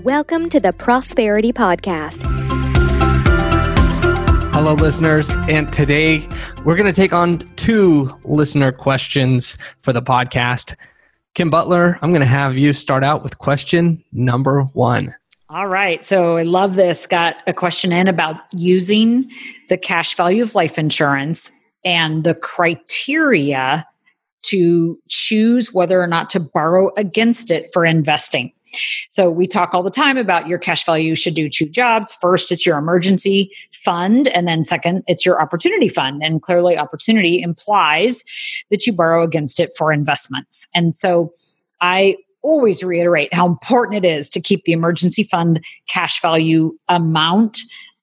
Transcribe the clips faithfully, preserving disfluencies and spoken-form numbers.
Welcome to the Prosperity Podcast. Hello, listeners. And today we're going to take on two listener questions for the podcast. Kim Butler, I'm going to have you start out with question number one. All right. So I love this. Got a question in about using the cash value of life insurance and the criteria to choose whether or not to borrow against it for investing. So we talk all the time about your cash value should do two jobs. First, it's your emergency fund. And then second, it's your opportunity fund. And clearly opportunity implies that you borrow against it for investments. And so I always reiterate how important it is to keep the emergency fund cash value amount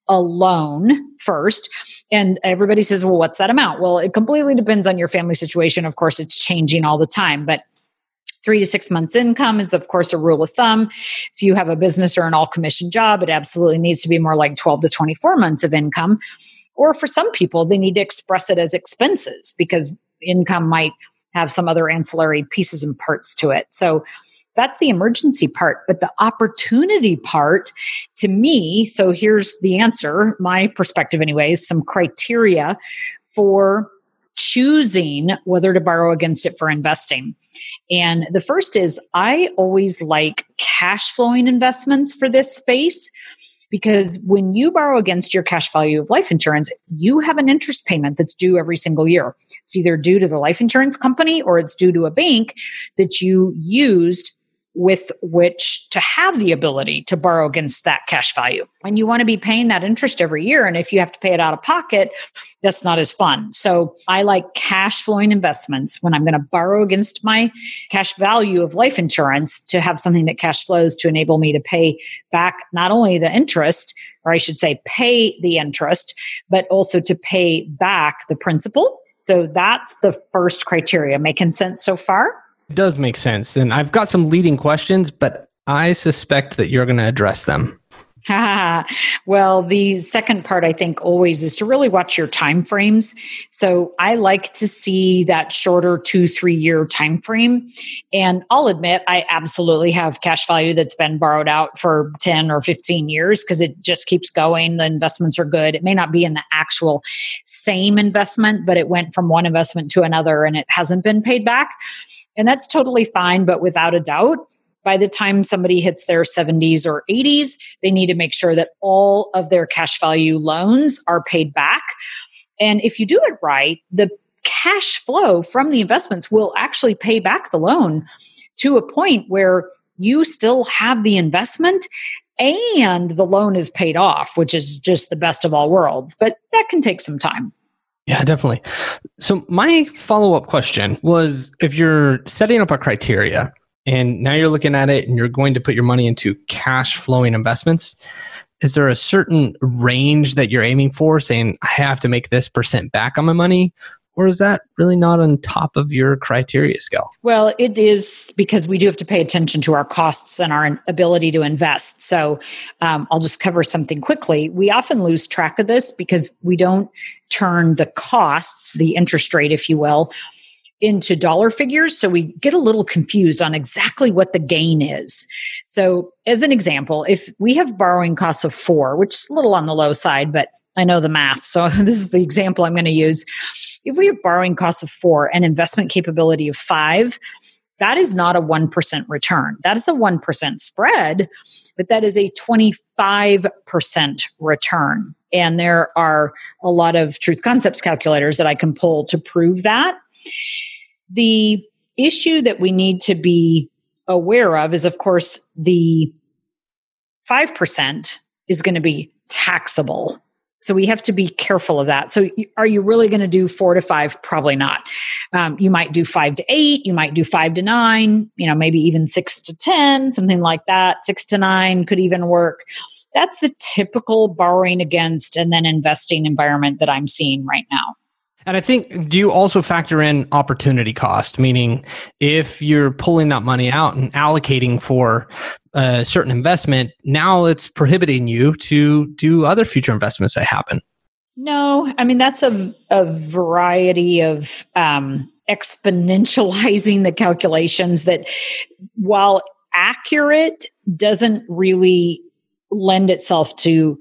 alone first. And everybody says, well, what's that amount? Well, it completely depends on your family situation. Of course, it's changing all the time, but Three to six months income is, of course, a rule of thumb. If you have a business or an all-commission job, it absolutely needs to be more like twelve to twenty-four months of income. Or for some people, they need to express it as expenses because income might have some other ancillary pieces and parts to it. So that's the emergency part. But the opportunity part, to me, so here's the answer, my perspective anyways, some criteria for choosing whether to borrow against it for investing. And the first is I always like cash flowing investments for this space because when you borrow against your cash value of life insurance, you have an interest payment that's due every single year. It's either due to the life insurance company or it's due to a bank that you used with which to have the ability to borrow against that cash value. And you want to be paying that interest every year. And if you have to pay it out of pocket, that's not as fun. So I like cash flowing investments when I'm going to borrow against my cash value of life insurance to have something that cash flows to enable me to pay back not only the interest, or I should say pay the interest, but also to pay back the principal. So that's the first criteria. Making sense so far? It does make sense. And I've got some leading questions, but I suspect that you're going to address them. Well, the second part, I think, always is to really watch your time frames. So I like to see that shorter two, three year time frame. And I'll admit, I absolutely have cash value that's been borrowed out for ten or fifteen years because it just keeps going. The investments are good. It may not be in the actual same investment, but it went from one investment to another and it hasn't been paid back. And that's totally fine. But without a doubt, by the time somebody hits their seventies or eighties, they need to make sure that all of their cash value loans are paid back. And if you do it right, the cash flow from the investments will actually pay back the loan to a point where you still have the investment and the loan is paid off, which is just the best of all worlds. But that can take some time. Yeah, definitely. So my follow-up question was, if you're setting up a criteria, and now you're looking at it and you're going to put your money into cash flowing investments, is there a certain range that you're aiming for, saying, I have to make this percent back on my money? Or is that really not on top of your criteria scale? Well, it is because we do have to pay attention to our costs and our ability to invest. So um, I'll just cover something quickly. We often lose track of this because we don't turn the costs, the interest rate, if you will, into dollar figures. So we get a little confused on exactly what the gain is. So as an example, if we have borrowing costs of four, which is a little on the low side, but I know the math. So this is the example I'm going to use. If we have borrowing costs of four and investment capability of five, that is not a one percent return. That is a one percent spread, but that is a twenty-five percent return. And there are a lot of truth concepts calculators that I can pull to prove that. The issue that we need to be aware of is, of course, the five percent is going to be taxable. So we have to be careful of that. So are you really going to do four to five? Probably not. Um, you might do five to eight. You might do five to nine, you know, maybe even six to ten, something like that. Six to nine could even work. That's the typical borrowing against and then investing environment that I'm seeing right now. And I think, do you also factor in opportunity cost? Meaning, if you're pulling that money out and allocating for a certain investment, now it's prohibiting you to do other future investments that happen. No, I mean, that's a, a variety of um, exponentializing the calculations that while accurate doesn't really lend itself to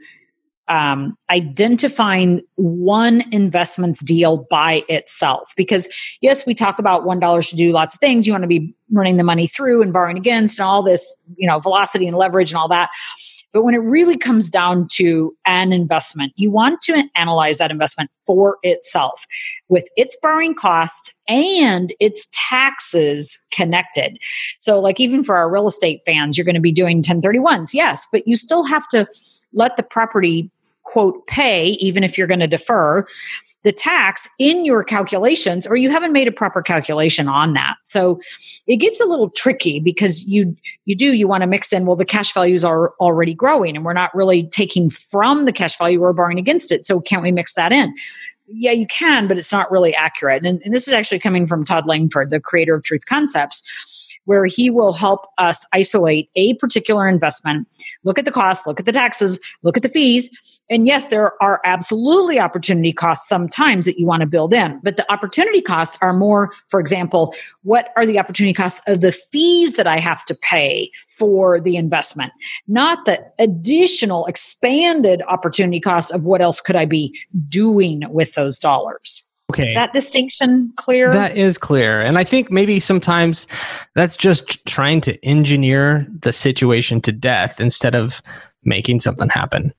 um, identifying one investment's deal by itself. Because yes, we talk about one dollar should do lots of things. You want to be running the money through and borrowing against and all this, you know, velocity and leverage and all that. But when it really comes down to an investment, you want to analyze that investment for itself with its borrowing costs and its taxes connected. So like even for our real estate fans, you're going to be doing ten thirty-ones. Yes, but you still have to let the property quote pay, even if you're going to defer the tax in your calculations, or you haven't made a proper calculation on that. So it gets a little tricky because you you do, you want to mix in, well, the cash values are already growing and we're not really taking from the cash value, we're borrowing against it. So can't we mix that in? Yeah, you can, but it's not really accurate. And, and this is actually coming from Todd Langford, the creator of Truth Concepts, where he will help us isolate a particular investment, look at the cost, look at the taxes, look at the fees. And yes, there are absolutely opportunity costs sometimes that you want to build in. But the opportunity costs are more, for example, what are the opportunity costs of the fees that I have to pay for the investment, not the additional expanded opportunity cost of what else could I be doing with those dollars. Okay. Is that distinction clear? That is clear. And I think maybe sometimes that's just trying to engineer the situation to death instead of making something happen.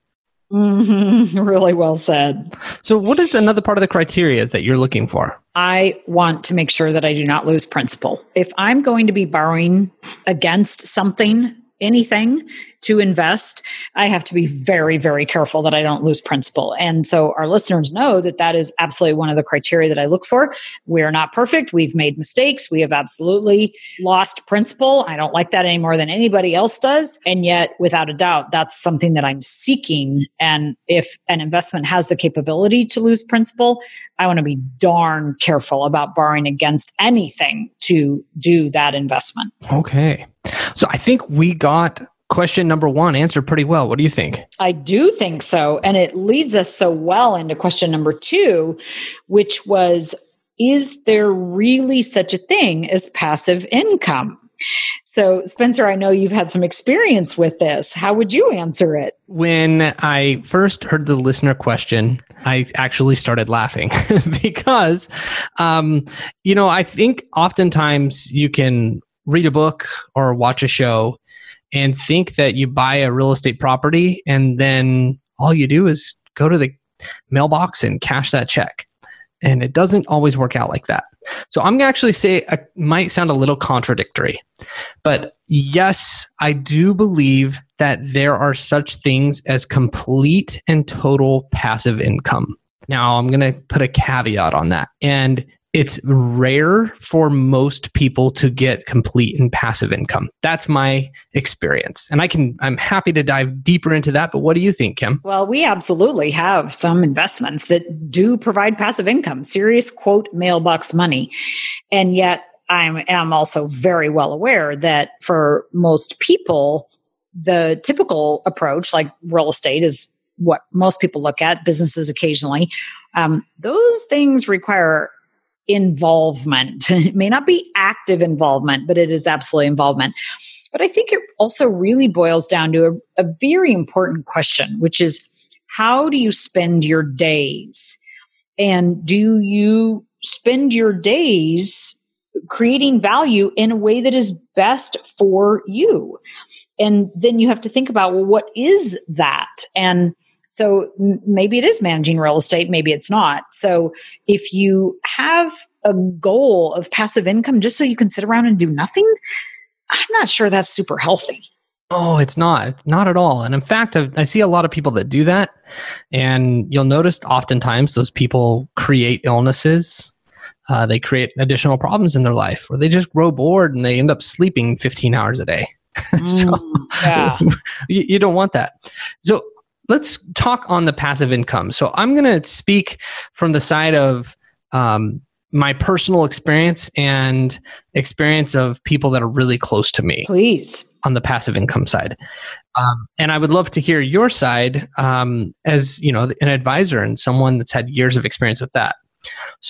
Mm-hmm. Really well said. So what is another part of the criteria that you're looking for? I want to make sure that I do not lose principal. If I'm going to be borrowing against something, anything to invest, I have to be very, very careful that I don't lose principal. And so our listeners know that that is absolutely one of the criteria that I look for. We are not perfect. We've made mistakes. We have absolutely lost principal. I don't like that any more than anybody else does. And yet, without a doubt, that's something that I'm seeking. And if an investment has the capability to lose principal, I want to be darn careful about borrowing against anything to do that investment. Okay. So I think we got question number one answered pretty well. What do you think? I do think so. And it leads us so well into question number two, which was, is there really such a thing as passive income? So Spencer, I know you've had some experience with this. How would you answer it? When I first heard the listener question, I actually started laughing because, um, you know, I think oftentimes you can read a book or watch a show and think that you buy a real estate property and then all you do is go to the mailbox and cash that check. And it doesn't always work out like that. So I'm going to actually say it might sound a little contradictory, but yes, I do believe that there are such things as complete and total passive income. Now I'm going to put a caveat on that. And it's rare for most people to get complete and passive income. That's my experience. And I can, I'm happy to dive deeper into that. But what do you think, Kim? Well, we absolutely have some investments that do provide passive income, serious quote mailbox money. And yet I am also very well aware that for most people, the typical approach, like real estate, is what most people look at, businesses occasionally. Um, those things require involvement. It may not be active involvement, but it is absolutely involvement. But I think it also really boils down to a, a very important question, which is, how do you spend your days? And do you spend your days creating value in a way that is best for you? And then you have to think about, well, what is that? And so maybe it is managing real estate, maybe it's not. So if you have a goal of passive income just so you can sit around and do nothing, I'm not sure that's super healthy. Oh, it's not. Not at all. And in fact, I, I see a lot of people that do that. And you'll notice oftentimes those people create illnesses. Uh, they create additional problems in their life, or they just grow bored and they end up sleeping fifteen hours a day. so Mm, yeah. you, you don't want that. So let's talk on the passive income. So I'm going to speak from the side of um, my personal experience and experience of people that are really close to me. Please. On the passive income side. Um, and I would love to hear your side um, as, you know, an advisor and someone that's had years of experience with that. So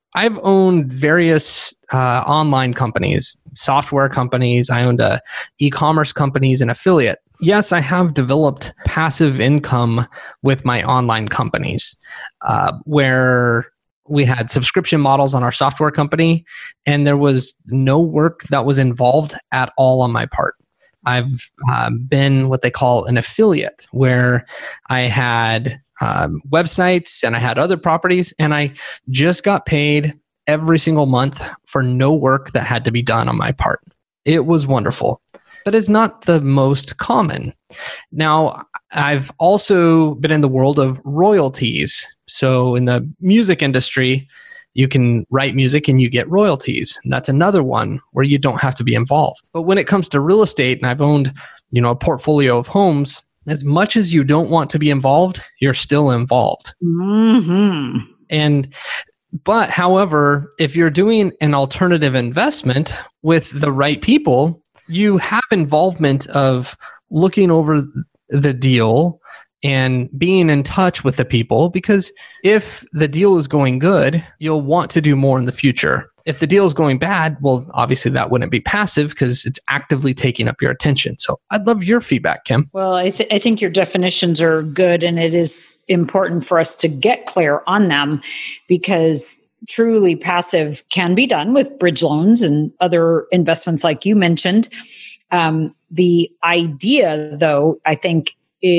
I've owned various uh, online companies, software companies. I owned a e-commerce companies and affiliate. Yes, I have developed passive income with my online companies uh, where we had subscription models on our software company, and there was no work that was involved at all on my part. I've uh, been what they call an affiliate, where I had um, websites and I had other properties, and I just got paid every single month for no work that had to be done on my part. It was wonderful. But it's not the most common. Now, I've also been in the world of royalties. So in the music industry, you can write music and you get royalties. And that's another one where you don't have to be involved. But when it comes to real estate, and I've owned, you know, a portfolio of homes, as much as you don't want to be involved, you're still involved. Mm-hmm. And but however, if you're doing an alternative investment with the right people, you have involvement of looking over the deal and being in touch with the people, because if the deal is going good, you'll want to do more in the future. If the deal is going bad, well, obviously that wouldn't be passive because it's actively taking up your attention. So I'd love your feedback, Kim. Well, I, th- I think your definitions are good, and it is important for us to get clear on them, because truly passive can be done with bridge loans and other investments like you mentioned. Um, the idea, though, I think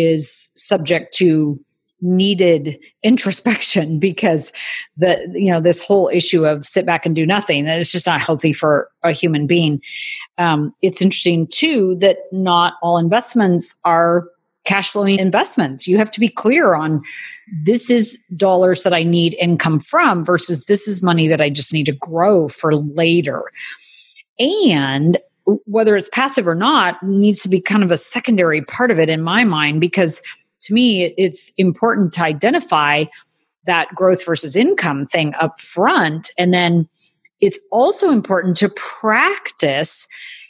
is subject to needed introspection, because the, you know, this whole issue of sit back and do nothing, it's just not healthy for a human being. Um, it's interesting too, that not all investments are cash flowing investments. You have to be clear on, this is dollars that I need income from versus this is money that I just need to grow for later. And whether it's passive or not needs to be kind of a secondary part of it in my mind, because to me, it's important to identify that growth versus income thing up front. And then it's also important to practice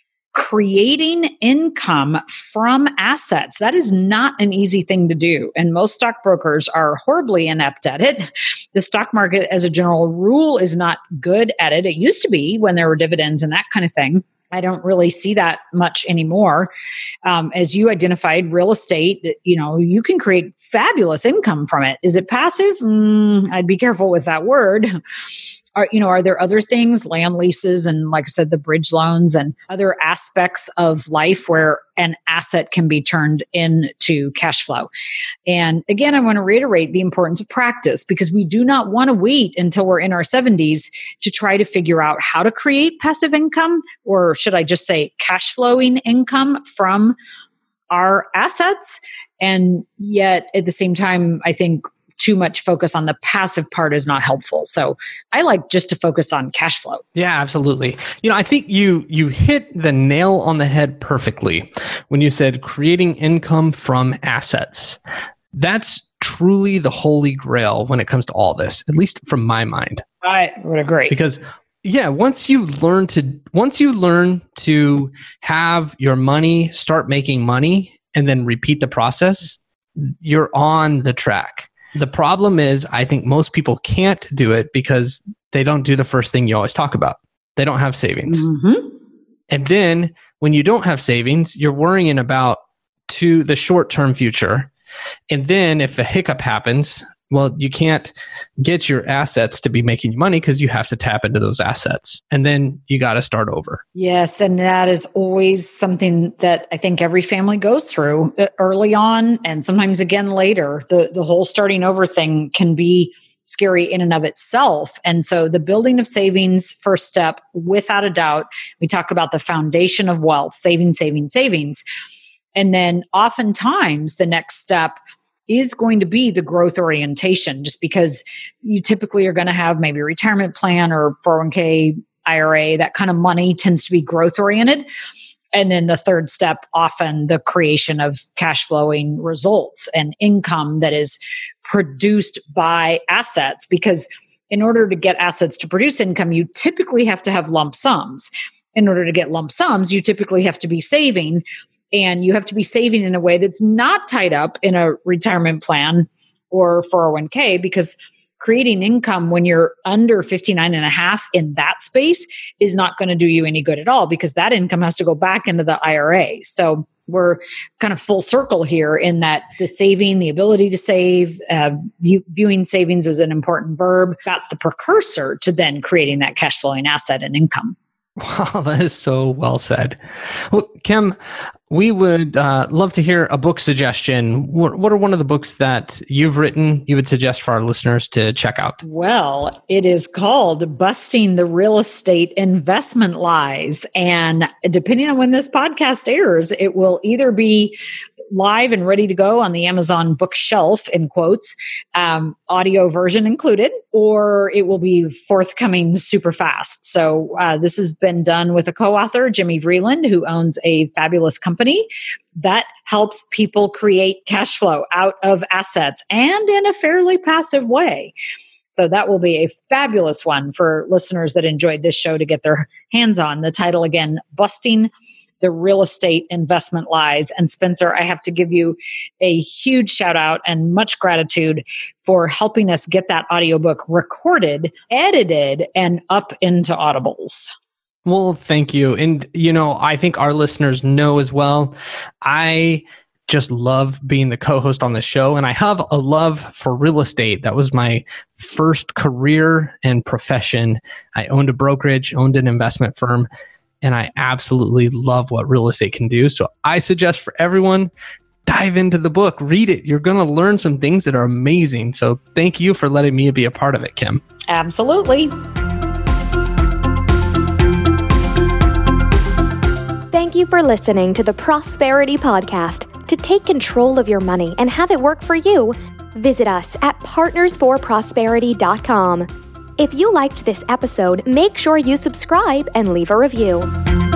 creating income from assets. That is not an easy thing to do. And most stockbrokers are horribly inept at it. The stock market, as a general rule, is not good at it. It used to be when there were dividends and that kind of thing. I don't really see that much anymore. Um, as you identified, real estate, you know, you can create fabulous income from it. Is it passive? Mm, I'd be careful with that word. Are, you know, are there other things, land leases and, like I said, the bridge loans and other aspects of life where an asset can be turned into cash flow? And again, I want to reiterate the importance of practice, because we do not want to wait until we're in our seventies to try to figure out how to create passive income, or should I just say cash flowing income from our assets. And yet at the same time, I think too much focus on the passive part is not helpful. So I like just to focus on cash flow. Yeah, absolutely. You know, I think you you hit the nail on the head perfectly when you said creating income from assets. That's truly the holy grail when it comes to all this, at least from my mind. I would agree. Because yeah, once you learn to once you learn to have your money start making money and then repeat the process, you're on the track. The problem is, I think most people can't do it because they don't do the first thing you always talk about. They don't have savings. Mm-hmm. And then when you don't have savings, you're worrying about to the short-term future. And then if a hiccup happens, well, you can't get your assets to be making money because you have to tap into those assets. And then you got to start over. Yes. And that is always something that I think every family goes through early on and sometimes again later. The, the whole starting over thing can be scary in and of itself. And so the building of savings, first step, without a doubt, we talk about the foundation of wealth, saving, saving, savings. And then oftentimes the next step is going to be the growth orientation, just because you typically are going to have maybe a retirement plan or four oh one k, I R A, that kind of money tends to be growth oriented. And then the third step, often the creation of cash flowing results and income that is produced by assets, because in order to get assets to produce income, you typically have to have lump sums. In order to get lump sums, you typically have to be saving. And you have to be saving in a way that's not tied up in a retirement plan or four oh one k, because creating income when you're under fifty-nine and a half in that space is not going to do you any good at all, because that income has to go back into the I R A. So we're kind of full circle here in that the saving, the ability to save, uh, view, viewing savings as an important verb. That's the precursor to then creating that cash flowing asset and income. Wow, that is so well said. Well, Kim, we would uh, love to hear a book suggestion. What, what are one of the books that you've written you would suggest for our listeners to check out? Well, it is called Busting the Real Estate Investment Lies. And depending on when this podcast airs, it will either be live and ready to go on the Amazon bookshelf, in quotes, um, audio version included, or it will be forthcoming super fast. So uh, this has been done with a co-author, Jimmy Vreeland, who owns a fabulous company that helps people create cash flow out of assets and in a fairly passive way. So that will be a fabulous one for listeners that enjoyed this show to get their hands on. The title again, Busting the Real Estate Investment Lies. And Spencer, I have to give you a huge shout out and much gratitude for helping us get that audiobook recorded, edited, and up into Audibles. Well, thank you. And, you know, I think our listeners know as well, I just love being the co-host on the show. And I have a love for real estate. That was my first career and profession. I owned a brokerage, owned an investment firm, and I absolutely love what real estate can do. So I suggest for everyone, dive into the book, read it. You're going to learn some things that are amazing. So thank you for letting me be a part of it, Kim. Absolutely. Thank you for listening to the Prosperity Podcast. To take control of your money and have it work for you, visit us at partners for prosperity dot com. If you liked this episode, make sure you subscribe and leave a review.